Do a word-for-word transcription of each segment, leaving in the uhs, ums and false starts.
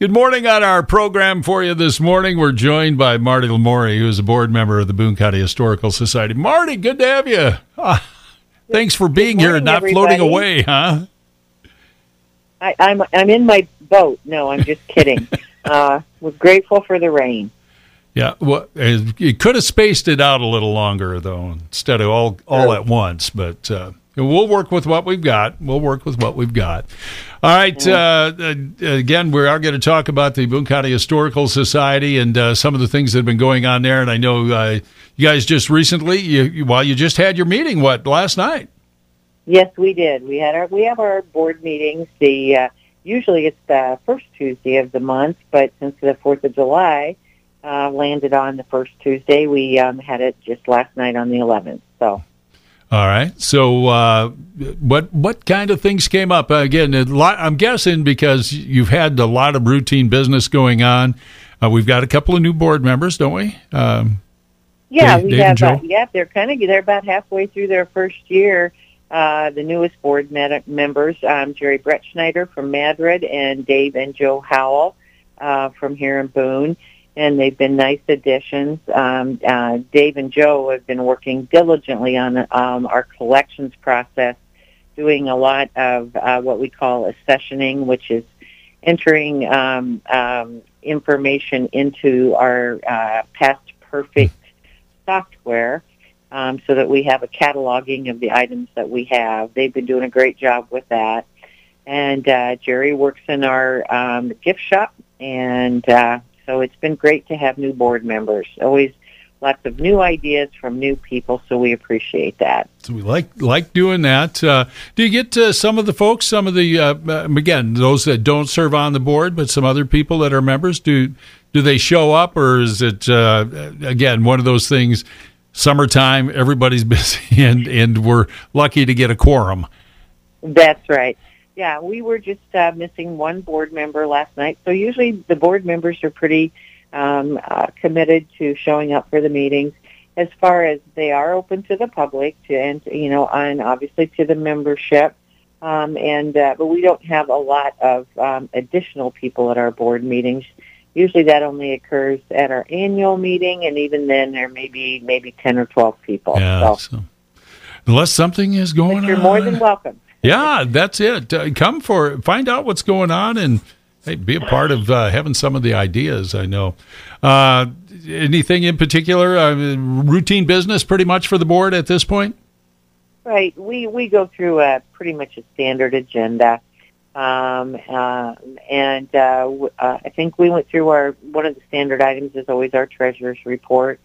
Good morning on our program for you this morning. We're joined by Marty Lamore, who is a board member of the Boone County Historical Society. Marty, good to have you. Ah, thanks for being morning, here and not everybody. floating away, huh? I, I'm I'm in my boat. No, I'm just kidding. uh, we're grateful for the rain. Yeah, well, you could have spaced it out a little longer, though, instead of all, all at once. But uh, we'll work with what we've got. We'll work with what we've got. All right. Uh, again, we are going to talk about the Boone County Historical Society and uh, some of the things that have been going on there. And I know uh, you guys just recently, you, you, well, you just had your meeting, what, last night? Yes, we did. We had our we have our board meetings. The uh, usually it's the first Tuesday of the month, but since the Fourth of July uh, landed on the first Tuesday, we um, had it just last night on the eleventh. So. All right. So, uh, what what kind of things came up? Uh, again, a lot, I'm guessing because you've had a lot of routine business going on. Uh, we've got a couple of new board members, don't we? Um, yeah, Dave, we Dave have. and Joe? Uh, yeah, they're kind of they're about halfway through their first year. Uh, the newest board med- members, um, Jerry Bretschneider from Madrid and Dave and Joe Howell uh, from here in Boone. And they've been nice additions. Um, uh, Dave and Joe have been working diligently on um, our collections process, doing a lot of uh, what we call accessioning, which is entering um, um, information into our uh, past perfect software um, so that we have a cataloging of the items that we have. They've been doing a great job with that. And uh, Jerry works in our um, gift shop, and uh, so it's been great to have new board members. Always lots of new ideas from new people, so we appreciate that. So we like like doing that. Uh, do you get uh, some of the folks, some of the, uh, again, those that don't serve on the board, but some other people that are members, do do they show up, or is it, uh, again, one of those things, summertime, everybody's busy, and, and we're lucky to get a quorum? That's right. Yeah, we were just uh, missing one board member last night. So usually the board members are pretty um, uh, committed to showing up for the meetings. As far as they are open to the public, to, and you know, and obviously to the membership. Um, and uh, but we don't have a lot of um, additional people at our board meetings. Usually that only occurs at our annual meeting, and even then there may be maybe ten or twelve people. Yeah. So, So unless something is going but you're on, more than welcome. Yeah, that's it. Uh, come for find out what's going on and hey, be a part of uh, having some of the ideas. I know. Uh, anything in particular? Uh, routine business, pretty much for the board at this point. Right. We we go through a pretty much a standard agenda, um, uh, and uh, w- uh, I think we went through our one of the standard items is always our treasurer's report.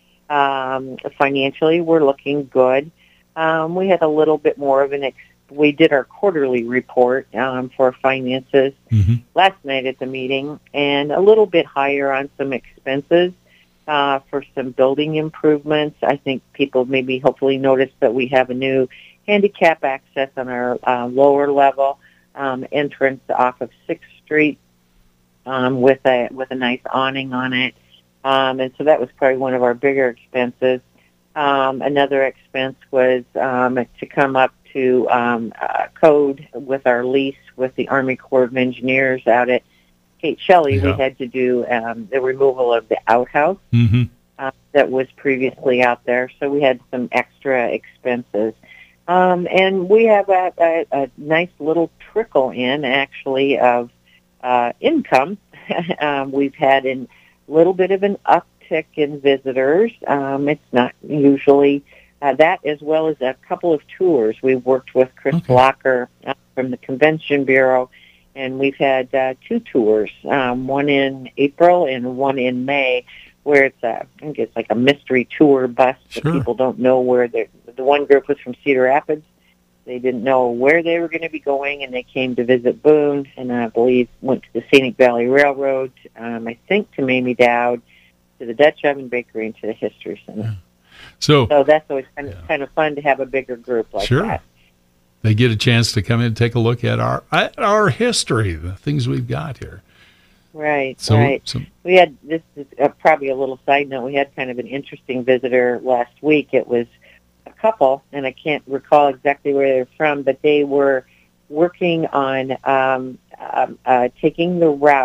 Um, financially, we're looking good. Um, we had a little bit more of an. Ex- We did our quarterly report um, for finances Mm-hmm. last night at the meeting, and a little bit higher on some expenses uh, for some building improvements. I think people maybe hopefully noticed that we have a new handicap access on our uh, lower level um, entrance off of sixth Street um, with a with a nice awning on it, um, and so that was probably one of our bigger expenses. Um, another expense was um, to come up to um, uh, code with our lease with the Army Corps of Engineers out at Kate Shelley. Yeah. We had to do um, the removal of the outhouse Mm-hmm. uh, that was previously out there, so we had some extra expenses. Um, and we have a, a, a nice little trickle in, actually, of uh, income. um, we've had a little bit of an uptick in visitors. Um, it's not usually... Uh, that as well as a couple of tours. We've worked with Chris Okay. Locker uh, from the Convention Bureau, and we've had uh, two tours, um, one in April and one in May, where it's a, I think it's like a mystery tour bus that Sure. people don't know where they're. The one group was from Cedar Rapids. They didn't know where they were going to be going, and they came to visit Boone, and I believe went to the Scenic Valley Railroad, um, I think to Mamie Dowd, to the Dutch Oven Bakery, and to the History Center. Yeah. So, So that's always kind of, Yeah. kind of fun to have a bigger group like sure. that. They get a chance to come in and take a look at our at our history, the things we've got here. Right, So, right. so We had, this is uh, probably a little side note, we had kind of an interesting visitor last week. It was a couple, and I can't recall exactly where they're from, but they were working on um, um, uh, taking the route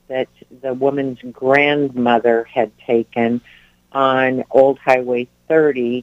that the woman's grandmother had taken on Old Highway thirty,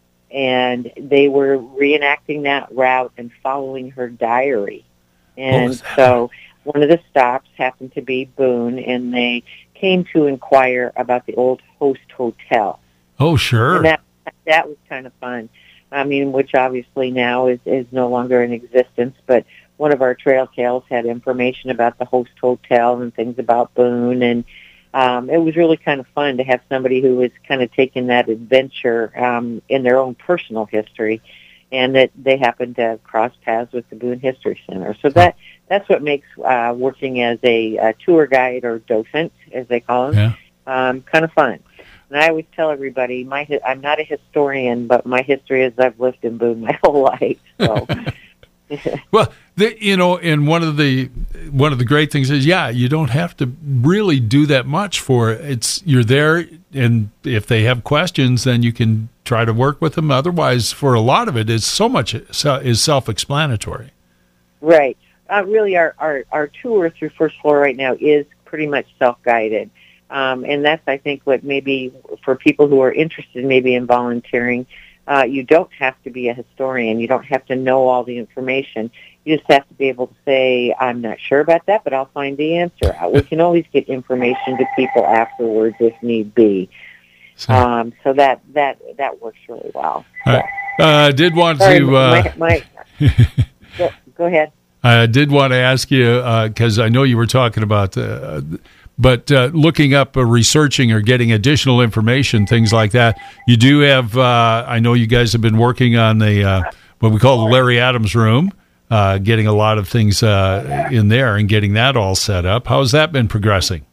and they were reenacting that route and following her diary. And so one of the stops happened to be Boone, and they came to inquire about the old Host Hotel. Oh, sure. And that, that was kind of fun. I mean, which obviously now is, is no longer in existence, but one of our trail tales had information about the Host Hotel and things about Boone, and um, it was really kind of fun to have somebody who was kind of taking that adventure um, in their own personal history, and that they happened to cross paths with the Boone History Center. So that that's what makes uh, working as a, a tour guide or docent, as they call them, yeah. um, kind of fun. And I always tell everybody, my I'm not a historian, but my history is I've lived in Boone my whole life. So. Well, the, you know, and one of the one of the great things is, yeah, you don't have to really do that much for it. It's you're there, and if they have questions, then you can try to work with them. Otherwise, for a lot of it, is so much is self-explanatory. Right. Uh, really, our, our our tour through First Floor right now is pretty much self-guided, um, and that's I think what maybe for people who are interested maybe in volunteering. Uh, you don't have to be a historian. You don't have to know all the information. You just have to be able to say, I'm not sure about that, but I'll find the answer. We can always get information to people afterwards if need be. So, um, so that, that, that works really well. I so. uh, did want Sorry, to... Uh, my, my, go, go ahead. I did want to ask you, because uh, I know you were talking about... Uh, But uh, looking up, uh, researching, or getting additional information, things like that, you do have. Uh, I know you guys have been working on the uh, what we call the Larry Adams Room, uh, getting a lot of things uh, in there and getting that all set up. How's that been progressing?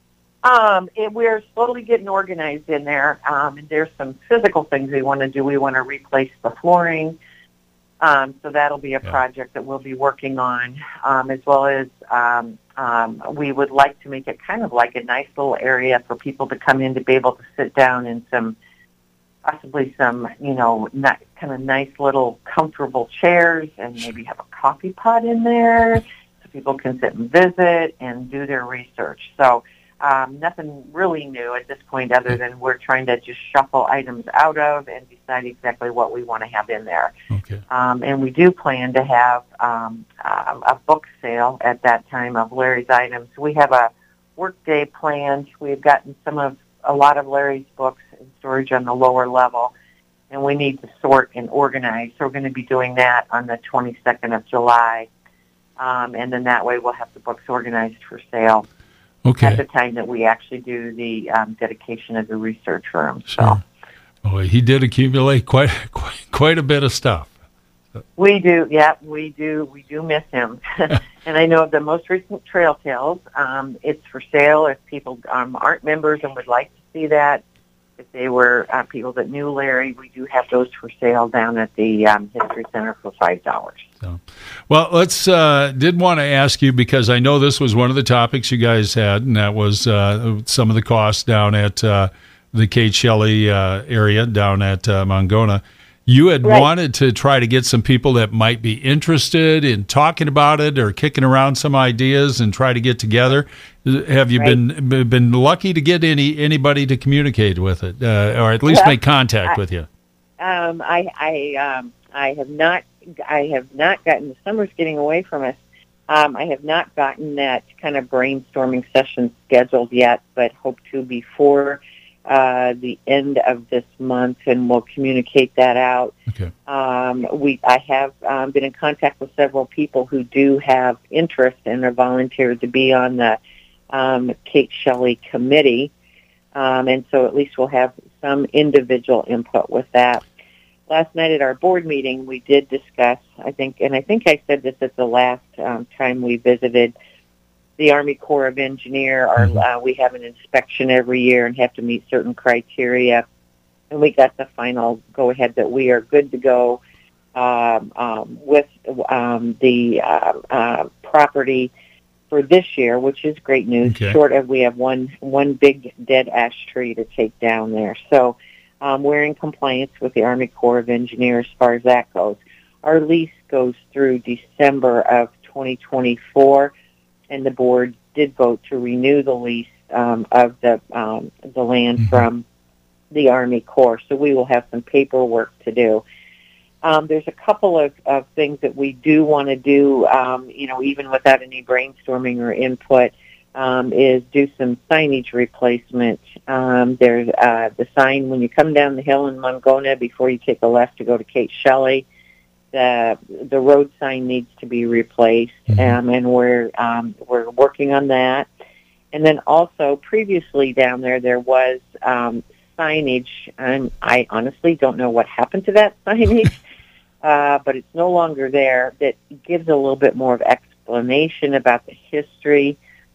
Um, it, we're slowly getting organized in there. Um, and there's some physical things we want to do. We want to replace the flooring. Um, so that'll be a yeah. project that we'll be working on, um, as well as um, um, we would like to make it kind of like a nice little area for people to come in to be able to sit down in some, possibly some, you know, not, kind of nice little comfortable chairs, and maybe have a coffee pot in there so people can sit and visit and do their research. So um, nothing really new at this point other than we're trying to just shuffle items out of and decide exactly what we want to have in there. Okay. Um, and we do plan to have um, uh, a book sale at that time of Larry's items. We have a work day planned. We've gotten some of a lot of Larry's books in storage on the lower level, and we need to sort and organize. So we're going to be doing that on the twenty-second of July, um, and then that way we'll have the books organized for sale. Okay. At the time that we actually do the um, dedication of the research room. Sure. So. Oh, he did accumulate quite, quite quite a bit of stuff. We do, yeah, we do. We do miss him. And I know of the most recent Trail Tales. Um, it's for sale if people um, aren't members and would like to see that. If they were uh, people that knew Larry, we do have those for sale down at the um, History Center for five dollars. So, well, let's uh, did want to ask you, because I know this was one of the topics you guys had, and that was uh, some of the costs down at uh, the Kate Shelley uh, area down at uh, Mongona. You had right. wanted to try to get some people that might be interested in talking about it or kicking around some ideas and try to get together. Have you right. been been lucky to get any anybody to communicate with it, uh, or at least well, make contact I, with you? Um, I I um, I have not I have not gotten the summer's getting away from us. Um, I have not gotten that kind of brainstorming session scheduled yet, but hope to before uh, the end of this month, and we'll communicate that out. Okay. Um, we, I have um, been in contact with several people who do have interest and are volunteered to be on the um, Kate Shelley committee, um, and so at least we'll have some individual input with that. Last night at our board meeting, we did discuss, I think, and I think I said this at the last um, time we visited, the Army Corps of Engineer. Our, uh, we have an inspection every year and have to meet certain criteria. And we got the final go-ahead that we are good to go um, um, with um, the uh, uh, property for this year, which is great news. Okay. Short of we have one one big dead ash tree to take down there. So um, we're in compliance with the Army Corps of Engineers as far as that goes. Our lease goes through December of twenty twenty-four. And the board did vote to renew the lease um, of the um, the land mm-hmm. from the Army Corps. So we will have some paperwork to do. Um, there's a couple of, of things that we do want to do, um, you know, even without any brainstorming or input, um, is do some signage replacement. Um, there's uh, the sign when you come down the hill in Mongona before you take a left to go to Kate Shelley. The the road sign needs to be replaced, um, and we're um, we're working on that. And then also previously down there there was um, signage, and I honestly don't know what happened to that signage. Uh, but it's no longer there, that gives a little bit more of explanation about the history,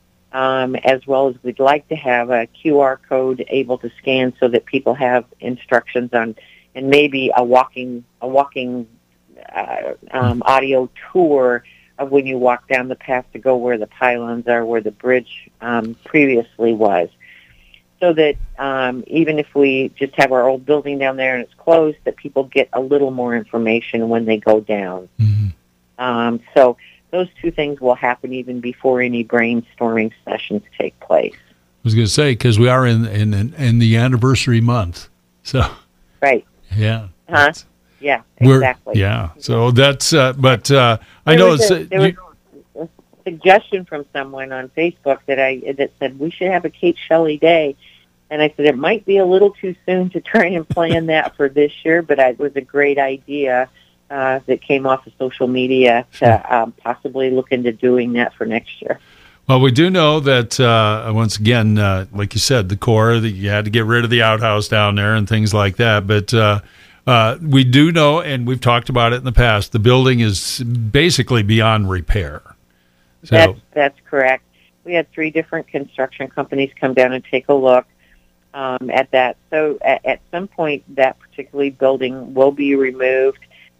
um, as well as we'd like to have a Q R code able to scan so that people have instructions on, and maybe a walking a walking uh, um, audio tour of when you walk down the path to go where the pylons are, where the bridge um, previously was. So that um, even if we just have our old building down there and it's closed, that people get a little more information when they go down. Mm-hmm. Um, so those two things will happen even before any brainstorming sessions take place. I was going to say, because we are in, in in the anniversary month. So right. Yeah. Huh? Yeah, exactly. Yeah. So that's, uh, but uh, I there know was it's... A, there you, was a suggestion from someone on Facebook that I that said we should have a Kate Shelley Day. And I said it might be a little too soon to try and plan that for this year, but it was a great idea uh, that came off of social media to um, possibly look into doing that for next year. Well, we do know that, uh, once again, uh, like you said, the Corps, that you had to get rid of the outhouse down there and things like that. But uh, uh, we do know, and we've talked about it in the past, the building is basically beyond repair. So, that's, that's correct. We had three different construction companies come down and take a look. Um, at that. So at, at some point, that particular building will be removed.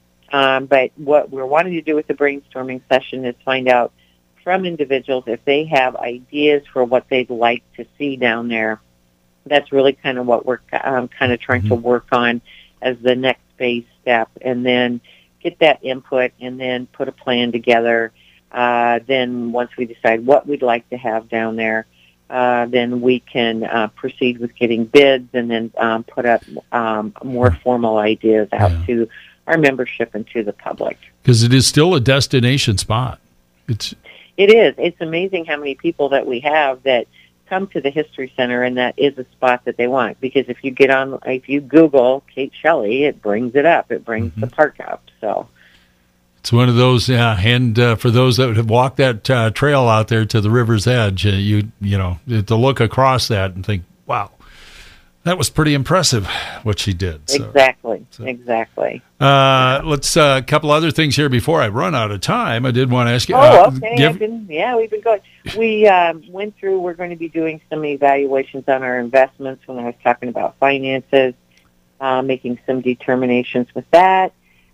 Um, but what we're wanting to do with the brainstorming session is find out from individuals if they have ideas for what they'd like to see down there. That's really kind of what we're um, kind of trying mm-hmm. to work on as the next phase step, and then get that input and then put a plan together. Uh, then once we decide what we'd like to have down there, Uh, then we can uh, proceed with getting bids and then um, put up um, more formal ideas out yeah. to our membership and to the public. Because it is still a destination spot. It's It is. It's amazing how many people that we have that come to the History Center, and that is a spot that they want. Because if you get on, if you Google Kate Shelley, it brings it up. It brings mm-hmm. the park up. So it's one of those, yeah. And uh, for those that have walked that uh, trail out there to the river's edge, uh, you you know, to look across that and think, wow, that was pretty impressive what she did. So, exactly, so. exactly. Uh, let's uh, a couple other things here before I run out of time. I did want to ask you. Oh, uh, okay. Give, I've been, yeah, we've been going. We um, went through. We're going to be doing some evaluations on our investments. When I was talking about finances, uh, making some determinations with that.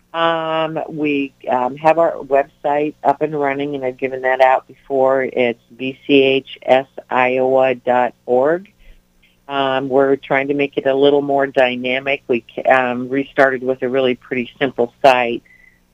Um, we um, have our website up and running, and I've given that out before. It's b c h s iowa dot org. Um, we're trying to make it a little more dynamic. We um, restarted with a really pretty simple site.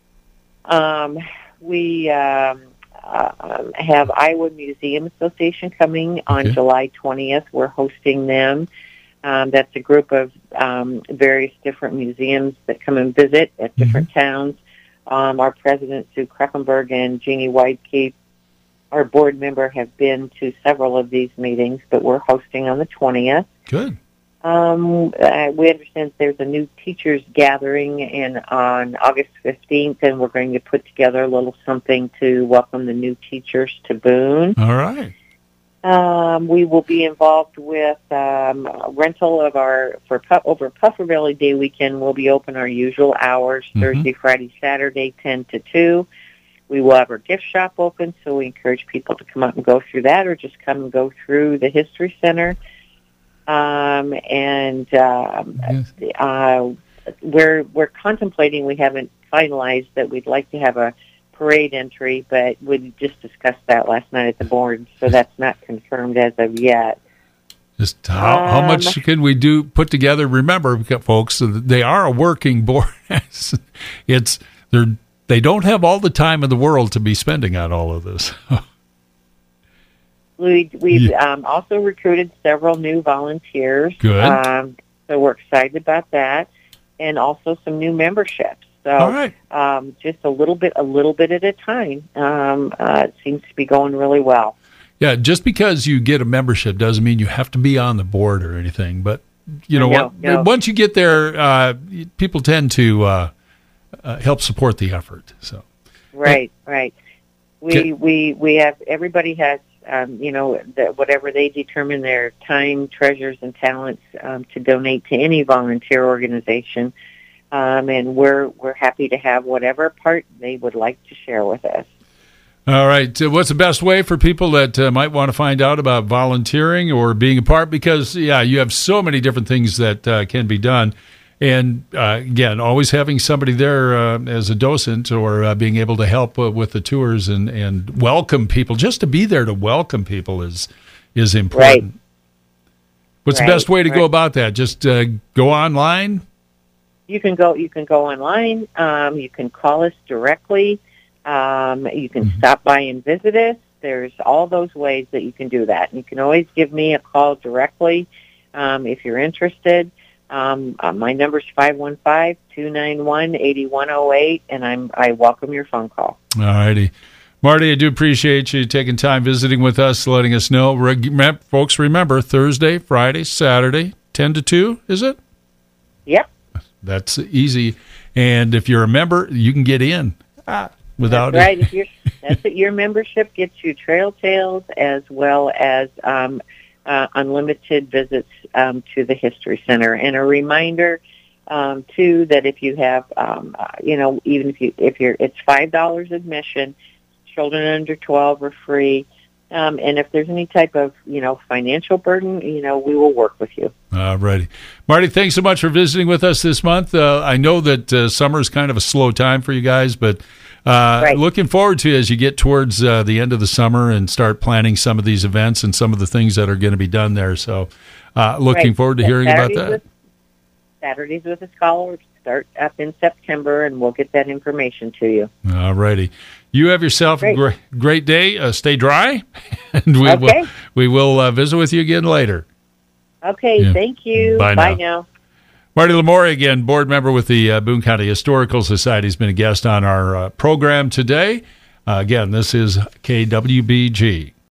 Um, we um, uh, have Iowa Museum Association coming on okay. July twentieth. We're hosting them. Um, that's a group of um, various different museums that come and visit at different mm-hmm. towns. Um, our president, Sue Kreppenberg, and Jeannie Weidke, our board member, have been to several of these meetings, but we're hosting on the twentieth. Good. Um, uh, we understand there's a new teachers gathering in on August fifteenth, and we're going to put together a little something to welcome the new teachers to Boone. All right. Um, we will be involved with um, rental of our, for over Puffer Valley Day weekend, we'll be open our usual hours, mm-hmm. Thursday, Friday, Saturday, ten to two. We will have our gift shop open, so we encourage people to come out and go through that, or just come and go through the History Center. Um, and um, yes. uh, we're we're contemplating, we haven't finalized, that we'd like to have a parade entry, but we just discussed that last night at the board, so that's not confirmed as of yet. Just how, um, how much can we do, put together? Remember, folks, they are a working board. it's they're they don't have all the time in the world to be spending on all of this. We, we've Yeah. um, also recruited several new volunteers. Good. Um, so we're excited about that, and also some new memberships. So All right. um, just a little bit, a little bit at a time. Um, uh, it seems to be going really well. Yeah, just because you get a membership doesn't mean you have to be on the board or anything. But you know No, what? no. Once you get there, uh, people tend to uh, uh, help support the effort. So Right, right. We Okay. we we have everybody has um, you know the, whatever they determine their time, treasures, and talents um, to donate to any volunteer organization, um, and we're we're happy to have whatever part they would like to share with us. All right. Uh, what's the best way for people that uh, might want to find out about volunteering or being a part? Because, yeah, you have so many different things that uh, can be done. And, uh, again, always having somebody there uh, as a docent or uh, being able to help uh, with the tours and, and welcome people, just to be there to welcome people is is important. Right. What's Right, the best way to go right. about that? Just uh, go online? You can go you can go online. Um, you can call us directly. Um, you can Mm-hmm. stop by and visit us. There's all those ways that you can do that. You can always give me a call directly um, if you're interested. Um, uh, my number's five one five, two nine one, eight one zero eight, and I'm I welcome your phone call. All righty. Marty, I do appreciate you taking time visiting with us, letting us know. Reg- rem- folks, remember, Thursday, Friday, Saturday, ten to two, is it? Yep. That's easy. And if you're a member, you can get in ah, without That's right. If you're, that's it. Your membership gets you trail tales as well as um, uh, unlimited visits um, to the History Center. And a reminder, um, too, that if you have, um, uh, you know, even if you if you're, it's five dollars admission. Children under twelve are free. Um, and if there's any type of, you know, financial burden, you know, we will work with you. All righty. Marty, thanks so much for visiting with us this month. Uh, I know that uh, summer is kind of a slow time for you guys, but uh, Right. looking forward to as you get towards uh, the end of the summer and start planning some of these events and some of the things that are going to be done there. So uh, looking Right. forward to hearing Saturdays about that. With, Saturdays with the Scholars start up in September, and we'll get that information to you. All righty. You have yourself Great. a great, great day. Uh, stay dry, and we Okay. will we will uh, visit with you again later. Okay, Yeah. thank you. Bye Bye now. now. Marty Lamore, again, board member with the uh, Boone County Historical Society, has been a guest on our uh, program today. Uh, again, this is K W B G.